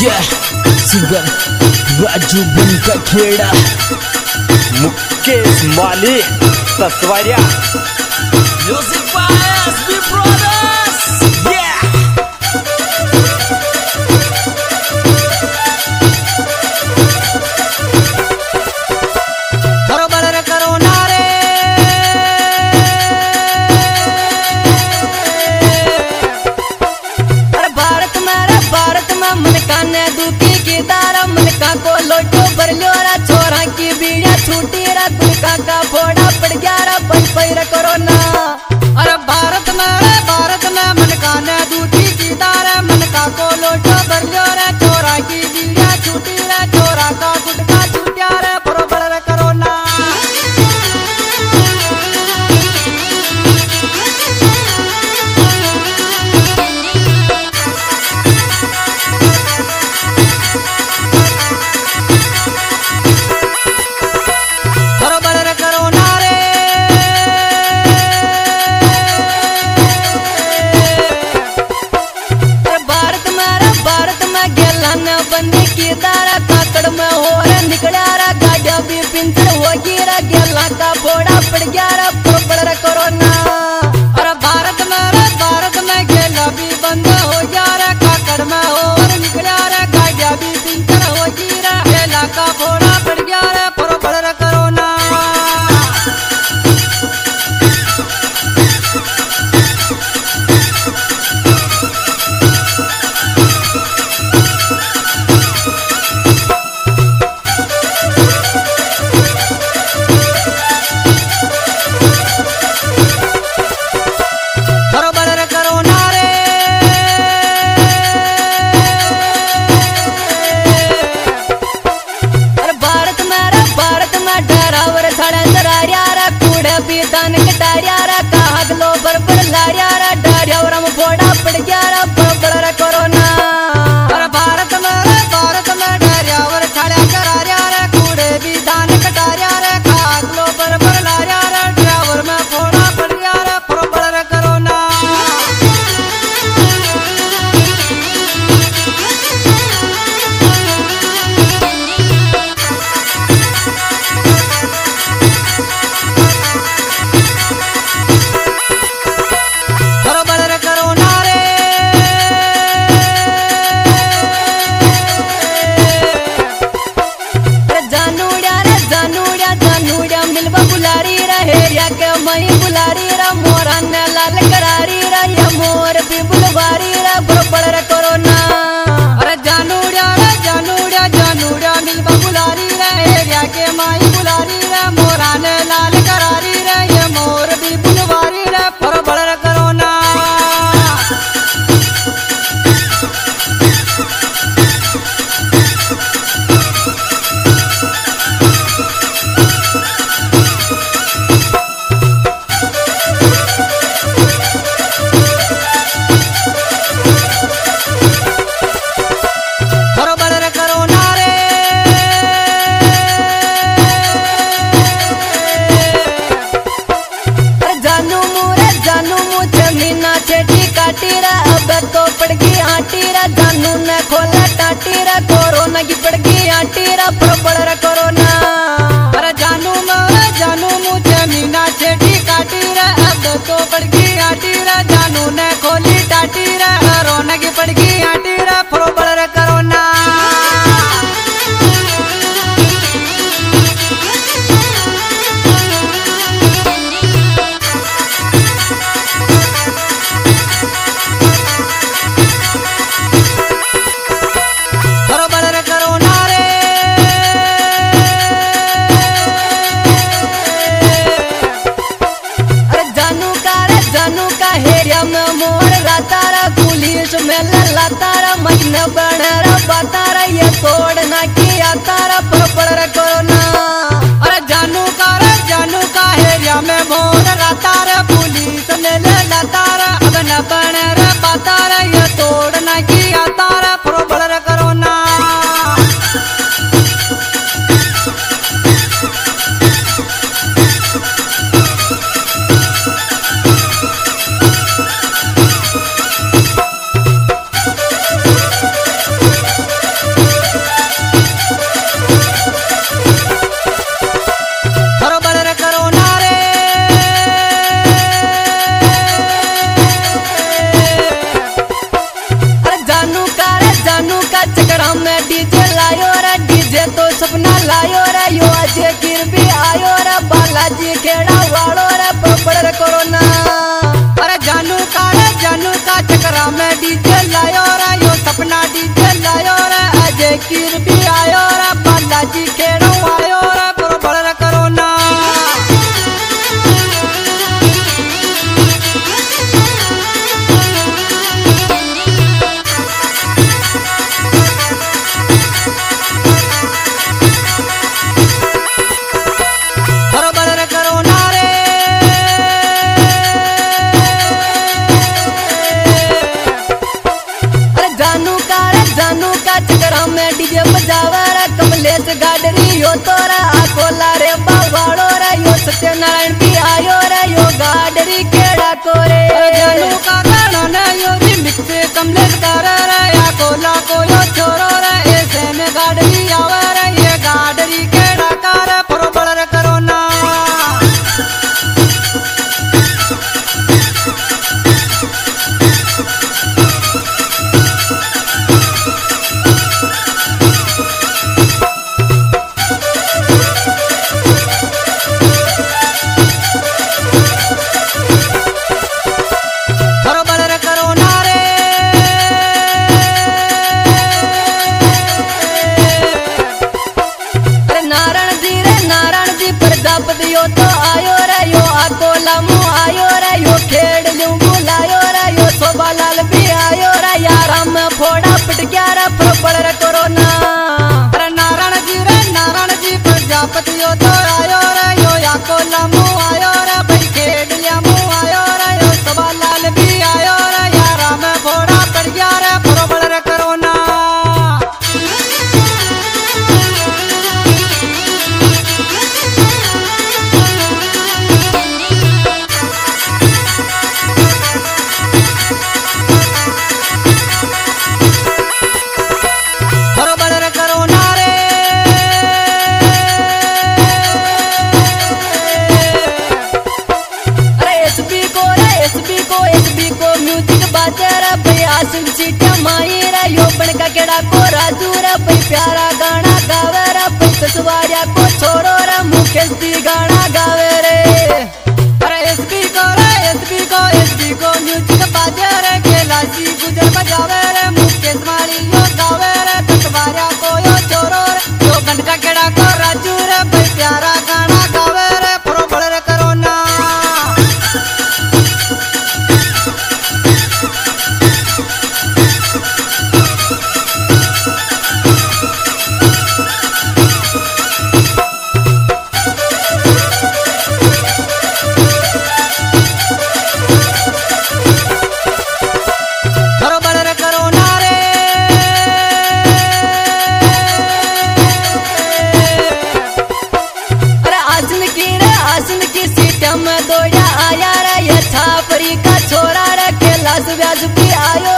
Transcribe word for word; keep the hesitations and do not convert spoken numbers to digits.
Yeah, singer Raju Banka Kheda, Mukesh Mali Taswariya, music by SB brothers. Yeah, करो बलर करो नारे, अरे भारत मेरा भारत में मन का ने दुखी की दारा मन का को लोटो भर लियो रा छोरा की बीड़ा छूटी रा दुनिका का फोड़ा पड़ गया रा बन पैर करो ना। अरे भारत मेरे भारत में मन का ने दुखी की दारा मन का को लोटो भर लियो रा छोरा की बीड़ा छूटी रा छोरा का गुटका छूटिया रे परो बलर करो ना। बंदी की तारा काकड़ में हो रे निकला रा गाड़िया भी पिंचर हो गिरा गेला का फोड़ा पड़ गया रा पड़ करो ना। अरे भारत में रे भारत में गेला भी बंद हो गया रा काकड़ में हो रे निकला रा गाड़िया भी पिंचर हो गिरा गेला का फोड़ा पड़ गया रा पड़ करो ना। दान कटारिया रा कागलो बरबर लारिया रा डारिया और हम फोड़ा पड़ गया रा बरबर करो ना। अरे भारत में भारत में डारिया और छाड़िया करारिया रा कूड़े भी दान कटारिया रा कागलो बरबर लारिया रा ड्राइवर में फोड़ा पड़ गया रा बरबर करो ना। मई बुलारी रा मोरा ने लाल करारी रा ये मोर भी बुलवारी रा बरबर करो ना। अरे जानूड़ा रा जानूड़ा जानूड़ा मिलवा बुलारी रा एरिया के माई बुलारी रा मोरा ने लाल करारी रा ये मोर भी बुलवारी रा बरबर करो ना। काटीरा अब तो पड़ गई आटीरा जानू ने खोला टाटीरा कोरोना की पड़ गई आटीरा बड़ कोरोना। अरे जानू मारा जानू मुझे मीना छेटी काटीरा अब तो पड़ गई आटीरा जानू ने खोली टाटीरा कोरोना की पड़ गई आटीरा बड़ कोरोना। मोर रातारा पुलिस में बालाजी खेड़ा वालो रे बड़ रे कोरोना। अरे जानू का रे जानू का चक्रा में डीजे लायो रे यो सपना डीजे लायो रे अजय कीर भी आयो रे बालाजी खेड़ा आयो रे बड़ रे कोरोना। डीजे बजावा रे कमलेश गाडरी यो तोरा आकोला रे बावाड़ो रे यो सत्यनारायण भी आयो रे यो गाडरी केड़ा कोरे। जानू का गाना ने यो रिमिक्स कमलेश कर रे आकोला को यो छोरो रे ऐसे में गाडरी आवे रे ये गाडरी केड़ा कर बड़ रे कोरोना। यो तो आयो रे यो आकोला मु आयो रे यो खेड़ लू बुलायो रे यो शोभा लाल भी आयो रे यार हम फोड़ा पिट गया रे बड़ रे कोरोना। अरे नारायण जी रे नारायण जी प्रजापति यो तो आयो रे यो आकोला मु आयो रे भाई खेड़ लिया मु आयो रे यो शोभा लाल भी आयो रे यार हम फोड़ा पिट गया रे बड़ रे कोरोना। यो बनका केड़ा को राजू रे भाई प्यारा गाना गावे रे भाई कसवाड़िया को छोड़ो रे मुकेश दी गाना गावे रे। अरे एसपी को रे एसपी को एसपी को म्यूजिक बाजे रे कैलाशी गुजर बजावे रे मुकेश मारी यो गावे रे कसवाड़िया को यो छोड़ो रे यो बनका केड़ा को राजू रे भाई प्यारा गाना गावे रे बड़ रे कोरोना। दौड़ा आया रे ये छापरी का छोरा रे कैलाश व्यास भी आयो